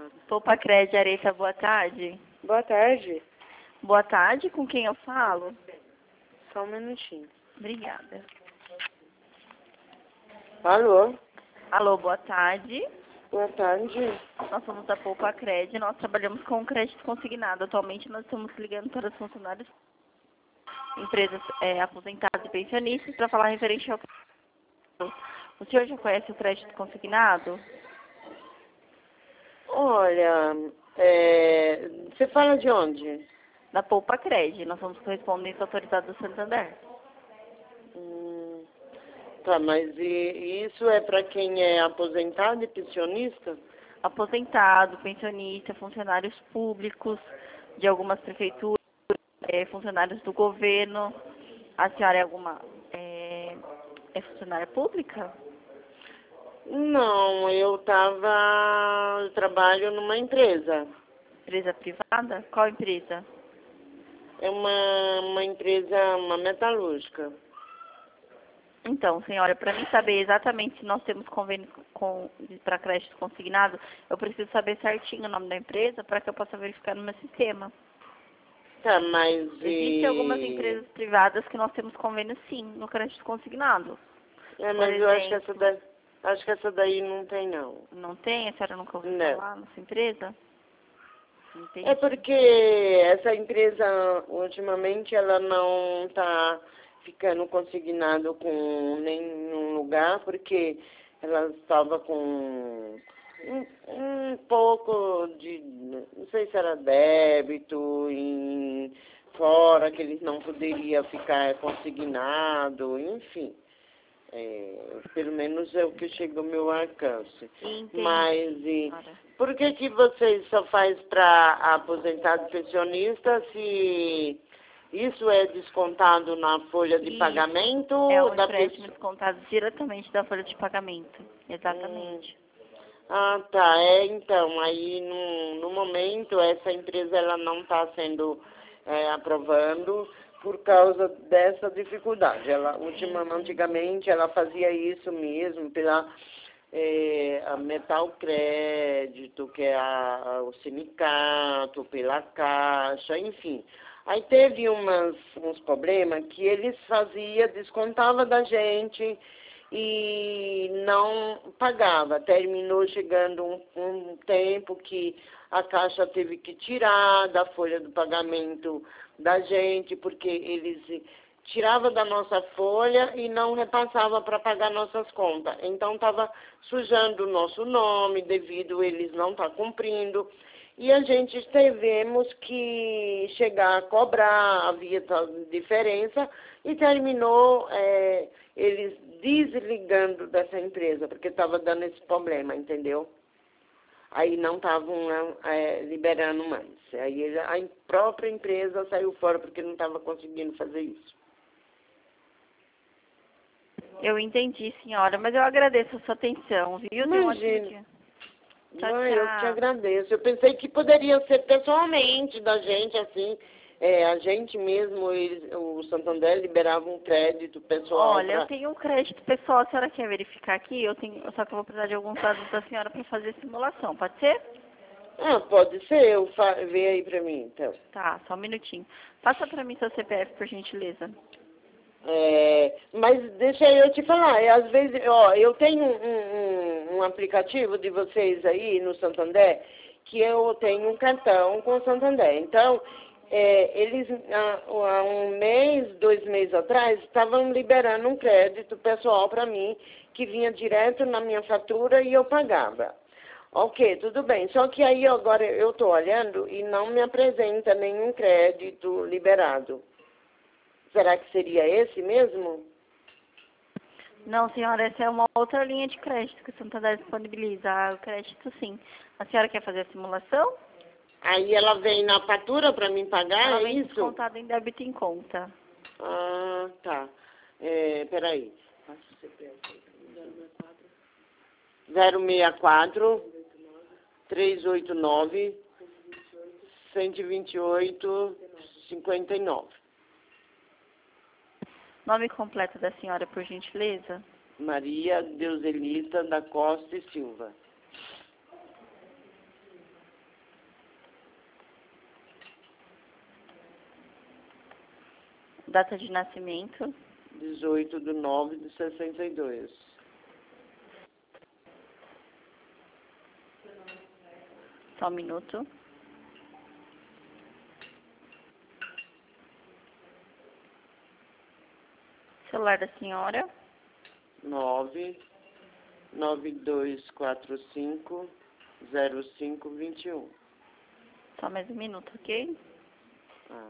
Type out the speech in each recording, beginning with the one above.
Poupa Crédito Areia, boa tarde. Boa tarde. Boa tarde, com quem eu falo? Só um minutinho. Obrigada. Alô? Alô, boa tarde. Boa tarde. Nós somos da Poupa Crédito, nós trabalhamos com crédito consignado. Atualmente nós estamos ligando para os funcionários, empresas aposentadas e pensionistas para falar referente ao crédito. O senhor já conhece o crédito consignado? Olha, você fala de onde? Da Poupa Crédito, nós somos correspondentes autorizados do Santander. Tá, mas isso é para quem é aposentado e pensionista? Aposentado, pensionista, funcionários públicos de algumas prefeituras, funcionários do governo. A senhora é funcionária pública? Não, eu trabalho numa empresa. Empresa privada? Qual empresa? É uma empresa, uma metalúrgica. Então, senhora, para mim saber exatamente se nós temos convênio para crédito consignado, eu preciso saber certinho o nome da empresa para que eu possa verificar no meu sistema. Tá, mas... Existem algumas empresas privadas que nós temos convênio sim, no crédito consignado. mas eu acho que essa daí não tem, não. Não tem? A senhora nunca ouviu Não. falar nessa empresa? Entendi. É porque essa empresa, ultimamente, ela não está ficando consignado com nenhum lugar, porque ela estava com um pouco de, não sei se era débito, fora que eles não poderiam ficar consignado, enfim. Pelo menos é o que chega ao meu alcance. Entendi. Mas por que vocês só faz para aposentado e pensionista se isso é descontado na folha de pagamento? É um empréstimo descontado diretamente da folha de pagamento. Exatamente. Ah, tá. Então, aí no momento essa empresa ela não está sendo aprovando por causa dessa dificuldade. Antigamente ela fazia isso mesmo pela a Metal Crédito, que é o sindicato, pela Caixa, enfim. Aí teve uns problemas que eles descontava da gente e não pagava. Terminou chegando um tempo que a Caixa teve que tirar da folha do pagamento da gente, porque eles tiravam da nossa folha e não repassava para pagar nossas contas. Então estava sujando o nosso nome devido a eles não estar cumprindo. E a gente tivemos que chegar a cobrar, havia tal diferença, e terminou eles desligando dessa empresa, porque estava dando esse problema, entendeu? Aí não estavam liberando mais. Aí a própria empresa saiu fora porque não estava conseguindo fazer isso. Eu entendi, senhora, mas eu agradeço a sua atenção, viu? Imagina. Tchau, Não, tchau. eu te agradeço. Eu pensei que poderia ser pessoalmente da gente, assim, a gente mesmo, o Santander liberava um crédito pessoal. Olha, eu tenho um crédito pessoal, a senhora quer verificar aqui? Só que eu vou precisar de alguns dados da senhora para fazer a simulação, pode ser? Pode ser, vê aí pra mim, então. Tá, só um minutinho. Passa para mim seu CPF, por gentileza. Mas deixa eu te falar, às vezes, eu tenho um aplicativo de vocês aí no Santander, que eu tenho um cartão com o Santander. Então, eles, há 2 meses atrás, estavam liberando um crédito pessoal para mim, que vinha direto na minha fatura e eu pagava. Ok, tudo bem. Só que aí agora eu estou olhando e não me apresenta nenhum crédito liberado. Será que seria esse mesmo? Não, senhora, essa é uma outra linha de crédito que o Santander disponibiliza. O crédito, sim. A senhora quer fazer a simulação? Aí ela vem na fatura para mim pagar, Ela vem isso? descontada em débito em conta. Ah, tá. Peraí. 064 389 128 59. Nome completo da senhora, por gentileza? Maria Deuselita da Costa e Silva. Data de nascimento. 18/9/62. Só um minuto. Celular da senhora. 992450521. Só mais um minuto, ok? Ah.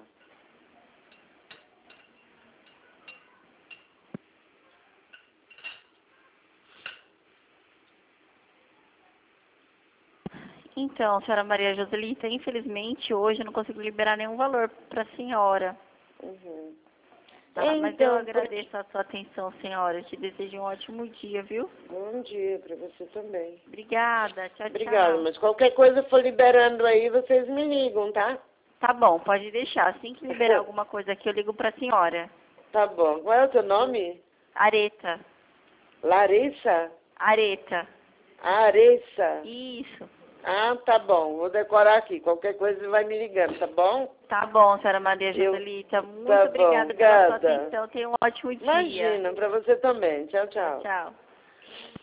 Então, senhora Maria Joselita, infelizmente hoje eu não consigo liberar nenhum valor para a senhora. Uhum. Tá, mas eu Então, agradeço a sua atenção, senhora. Eu te desejo um ótimo dia, viu? bom dia para você também. Obrigada. Tchau, Obrigada, tchau. mas qualquer coisa for liberando aí, vocês me ligam, tá? Tá bom, pode deixar. Assim que liberar alguma coisa aqui, eu ligo para a senhora. Tá bom. Qual é o teu nome? Areta. Larissa? Areta. Aressa? Isso. Ah, tá bom. Vou decorar aqui. Qualquer coisa vai me ligando, tá bom? Tá bom, senhora Maria Joselita. Muito Tá bom, obrigada pela sua obrigada. atenção. Tenha um ótimo dia. Imagina, para você também. Tchau, Tchau, tchau. tchau.